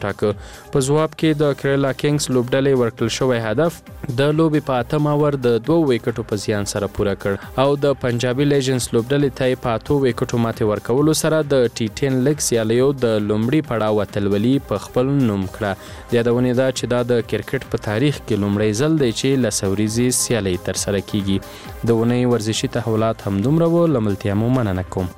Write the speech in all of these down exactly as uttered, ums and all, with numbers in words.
ټاکه. په ځواب کې د کریلا کینګز لوبډلې ورکړل شوی هدف د لوبې په اتم اور د دوه ویکټو په زیان سره پوره کړ او د پنجابي لیجنډز لوبډلې ته یې په اتو ویکټو ماتې ورکولو سره د ټي ټین لیګ سیالیو د لومړي پړاو اتلولي په خپل نوم کړه. د یادونې ده چې دا د کرکټ په تاریخ کې لومړی ځل دی چې لس ورځې سیالۍ ترسره کیږي. د اونۍ ورزشي تحولات همدومره وو. له ملتیا مو مننه کوم.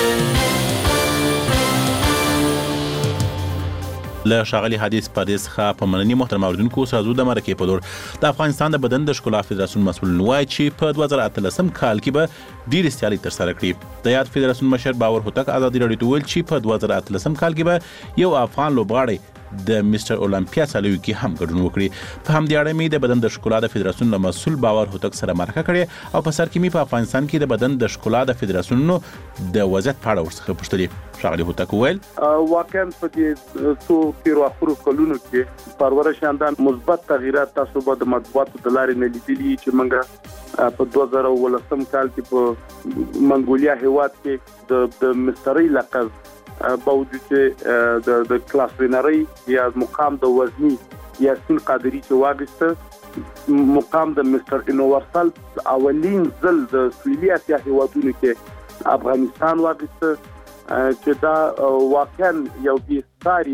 له ښاغلي حدیث پردیس څخه په مننې محترم اورېدونکو سازو د مرکې په لور د افغانستان د بدن د ښکلا فدراسیون مسؤل وایي چې په دوه زره اتلسم کال کې به ډېرې سیالۍ ترسره کړي. د یاد فدراسیون مشر باور هوتک ازادي راډیو ته وویل چې په دوه زره اتلسم کال کې به یو افغان لوبغاړی د مستر اولمپیا سیالیو کې هم ګډون وکړي. په همدې اړه مې د بدن د ښکلا د فدراسیون له مسؤل باور هوتک سره مرکه کړې او په سر کې مې په افغانستان کې د بدن د ښکلا د فدراسیونونو د وضعیت په اړه ورڅخه پوښتلې. ښاغلي هوتک وویل واقعا په دې څو تیرو اخرو کلونو کې پرورش اندان مثبت تغیرات تاسو به د مطبوعاتو د لارې نه لیدلي چې موږ په دوه زره ولسم کال کې په منګولیا هیواد کې د د مستری لقب باوجود چې د د کلاس وینري یا مقام د وزنی یاسین قادری چې واغسته مقام د مستر یونیورسال اولین ځل د سویلي اسیا هیوادونو کې افغانستان واغسته چې دا واقعا یو بیساری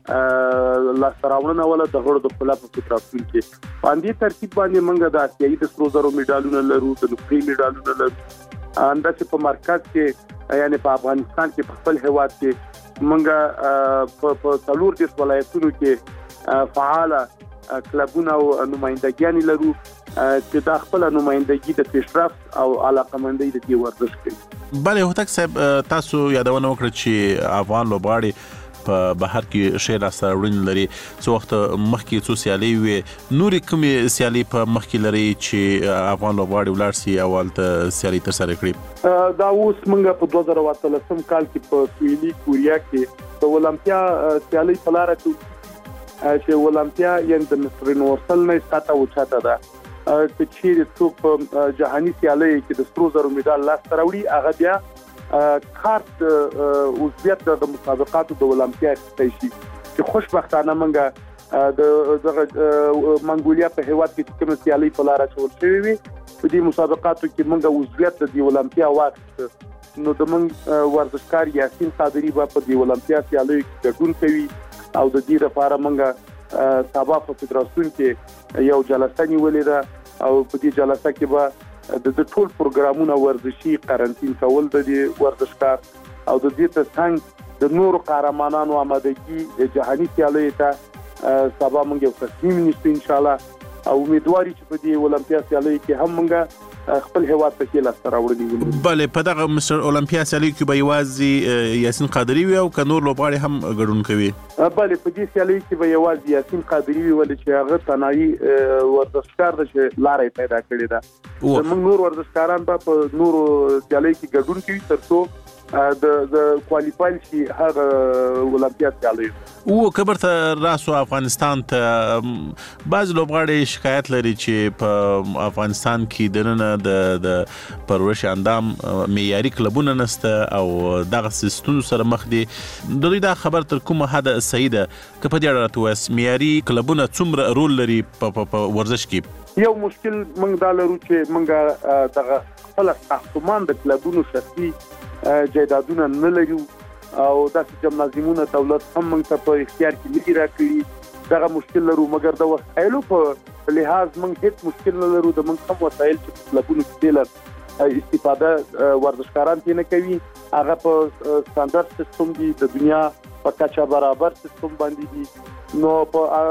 لاسراوړنه ولا د غړو د خلاف فدراسیون کې باندې ترتیب باندې موږ د اسیایي د سرو زرو میډالونو لرو د نقطې میډالونو لرو انداسه په مرکز کې یعنی په افغانستان کې په خپل هیواد کې موږ په څلور د ولایتونو کې فعاله کلبونه او نمائندګیان لرو چې دا خپل نمائندګي د پیشرفت او علاقمندۍ د دې ورزش کوي. بله هوتک صاحب تاسو یادونه وکړه چې افغان لوبغاړي په بهر کې ښې لاسته راوړنې لري. څو وخت مخکې څو سیالۍ وې، نورې کومې سیالۍ په مخکې لري چې افغان لوبغاړي ولاړ سي او هلته سیالۍ ترسره کړي؟ دا اوس موږ په دوه زره اتلسم کال کې په سویلي کوریا کې د اولمپیا سیالۍ په لاره کې چې اولمپیا یعنې د مستر یونیورسل نه ښکته اوچته ده چې چیرې څوک په جهاني سیالۍ کې د سرو زرو میډال لاسته راوړي هغه بیا کارت عضویت د مسابقاتو د اولمپیا اخیستی شي چې خوشبختانه موږ د دغه منګولیا په هیواد کې کوم سیالۍ په لاره چول شوې وي په دې مسابقاتو کې موږ عضویت د اولمپیا واخیسته نو د موږ ورزشکار یاسین قادری به په دې اولمپیا سیالیو کې ګډون کوي او د دې لپاره موږ سبا په فدراسیون کې یو جلسه نیولې ده او په دې جلسه کې به د ټول پروګرامونو ورزشي قرنطین کول د دې ورزشکار او د دې ته څنګه د نورو قهرمانانو آمادګي جهاني سیالیو ته سبا موږ یو تصمیم نیسو ان شاء الله او امیدواري چې په دې اولمپیا سیالیو کې هم موږ خپل هیواد ته کې لاسته راوړنې ولرو. بله په دغه مستر اولمپیا سیالیو کې به یوازې یاسین قادری وي او که نور لوبغاړي هم ګډون کوي؟ بله په دې سیالیو کې به یوازې یاسین قادری وي ولې چې هغه تنهایی ورزشکار دی چې لاره پیدا کړې ده. زموږ نور ورزشکاران به په نورو سیالیو کې ګډون کوي تر څو د د کوالیفای شي هغه اولمپیا سیالیو. او کبر ته راسو افغانستان ته بعض لوبغاړي شکایت لري چې په افغانستان کې دننه د د پرورش اندام معیاري کلبونه نشته او دغه ستونزو سره مخ دي. د دوی دا خبر تر کومه حده صحیح ده که په دې اړه راته ووایاست معیاري کلبونه څومره رول لري په ورزش کې؟ یو مشکل موږ دا لرو چې موږ دغه خپل ساختمان د کلبونو شخصي جایدادونه نه لرو او داسې جمنازیمونه دولت هم موږ ته په اختیار کې نه دي راکړي. دغه مشکل لرو مګر د وسایلو په لحاظ موږ هیڅ مشکل نه لرو. د موږ هم وسایل چې په کلبونو کې استفاده ورزشکاران ترې نه کوي هغه په سټانډرډ سیستم دي د دنیا په کچه برابر سیستم باندې دي. نو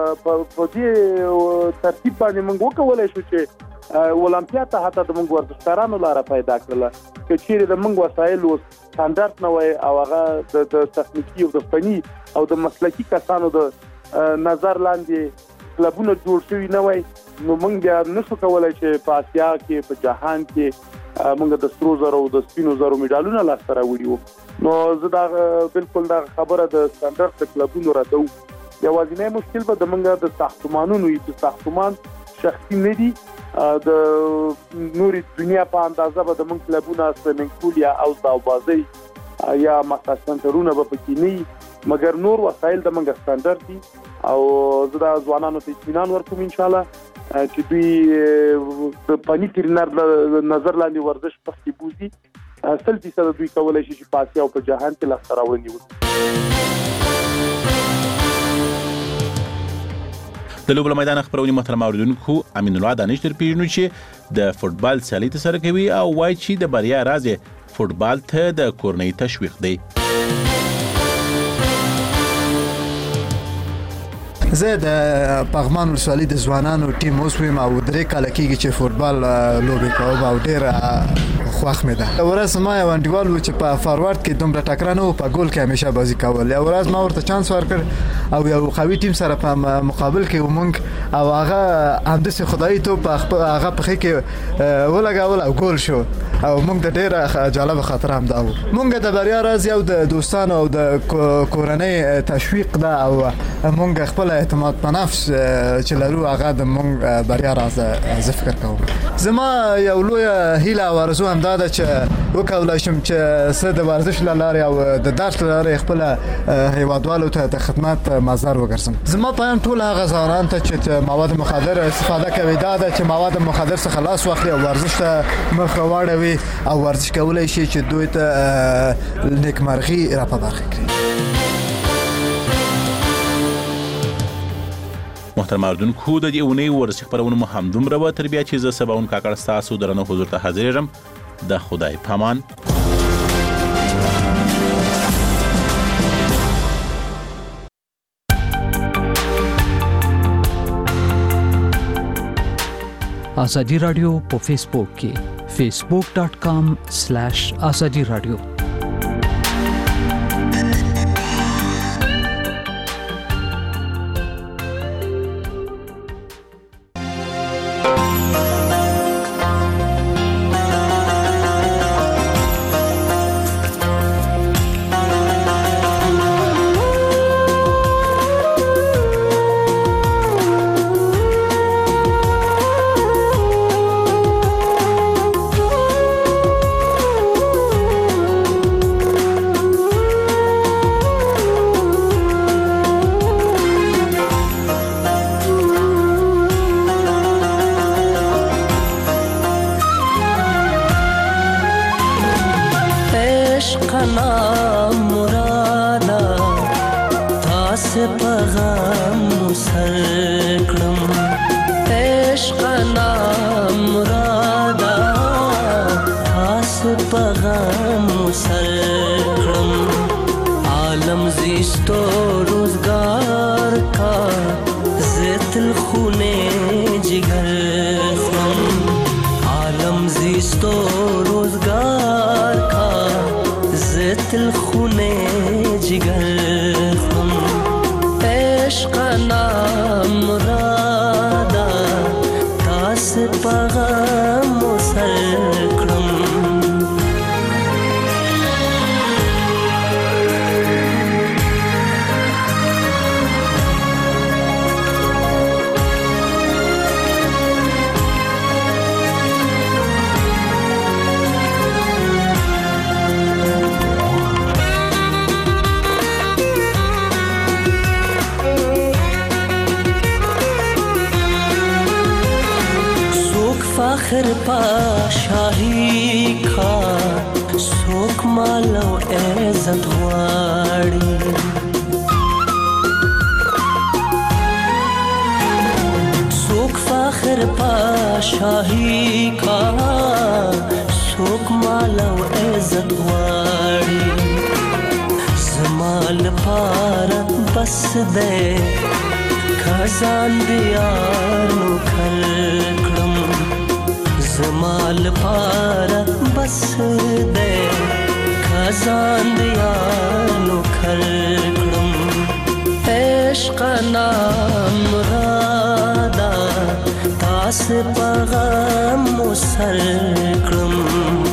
په دې ترتیب باندې موږ وکولای شو چې اولمپیا ته حتی د موږ ورزشکارانو لاره پیدا کړله چې چیرې د موږ وسایل سټانډرډ نه وای او هغه د تخنیکي او د فني او د مسلکي کسانو د نظر لاندې کلبونه جوړ شوي نه وای نو موږ بیا نشو کولی چې په اسیا کې په جهان کې موږ د سرو زرو او د سپینو زرو میډالونه لاسته راوړي وو. نو زه دا بالکل دا خبره د سټانډرډ د کلبونو راته یوازینی مشکل به د موږ د ساختمانونو وي چې ساختمان شخصي نه دي د نوري دنیا په اندازه به د موږ کلبونه سویمینګ پول یا اوس داوبازۍ یا مساج سنټرونه به پکې نه مګر نور وسایل د منګ سټانډرډ دي او زه د ځوانانو ته اطمینان ورکوم ان شاء الله چې دوی د پنی ترنر نظر لاندې ورزش پخې بوزي سل فیصد دوی کولای شي چې په اسیا او په جهان کې لاسته راوړنې وکړي. د لوبو میدان خبرونې محترم اوریدونکو امین الله دانش تر پیژنو چې د فوتبال سیالي ترسره کوي او وایي چې د بریا راز فوتبال ته د کورنۍ تشویق دی. زه د پغمان ولسوالۍ د ځوانانو ټیم اوس ویم او درې کاله کېږي چې فوتبال لوبې کوم او ډېر خوښ مې ده. ورځ ما یو انډیوال و چې په فارورډ کې دومره ټکره نه و، په ګول کې همیشه بازي کول. یو ورځ ما ورته چانس ورکړ او یو قوي ټیم سره په مقابل کې ومونږ او هغه همداسې خدایي توپ هغه پخې کې ولګول او ګول شو او موږ د ډېره جالبه خاطره هم دا و. موږ د بریا راز یو د دوستانو او د کورنۍ تشویق ده او موږ خپل اعتماد په نفس چې لرو هغه د موږ بریا راز زه فکر کوم. زما یو لویه هیله او آرزو هم دا ده چې وکولای شم چې زه د ورزش له لارې او د درس له لارې خپل هیوادوالو ته د خدمت مظهر وګرځم. زما پیغام ټول هغه ځوانان ته چې مواد مخدر استفاده کوي دا ده چې مواد مخدر څخه خلاص واخلي او ورزش ته مخ واړوي او ورزش کولای شي چې دوی ته نیکمرغي را په برخه کړي. محترم اوریدونکو د دې اونۍ ورزشي خبرونه مو همدومره وه. تر بیا چې زه سباون کاکړ ستاسو درنو حضور ته حاضرېږم. د خدای پامان. آزادی رادیو په فیسبوک کې facebook dot com slash azadi radio. فخر پا شاہی کا سوک مالو عزت غواړي سوک فخر پا شاہی کا سوک مالو عزت غواړي زمال پار بس دے خزان دیانو کھلکڑم زمال پارا بس دے خزان دیانو کھلکڑم عشق نام رادا تاس پغم سرکڑم